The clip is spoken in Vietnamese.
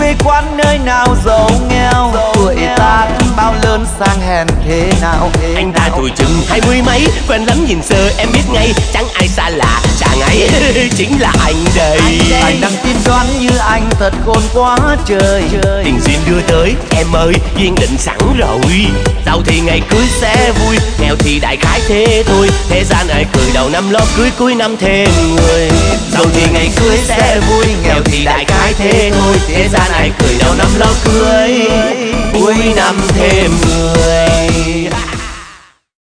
quê quán nơi nào giàu nghèo, tuổi ta bao lớn sang hèn thế nào. Anh ta tuổi chừng 20 mấy, quen lắm nhìn sơ em biết ngay, chẳng ai xa lạ chàng ấy chính là anh đây. Anh đang tin đoán như anh thật khôn quá trời. Tình duyên đưa tới em ơi, duyên định sẵn rồi. Giàu thì ngày cưới sẽ vui, nghèo thì đại khái thế thôi. Thế gian ai cười đầu năm lo cưới, cuối năm thêm người. Giàu thì ngày cưới sẽ vui, nghèo thì đại khái thế thôi. Thế gian ai cười đầu năm lo cưới, cuối năm thêm người.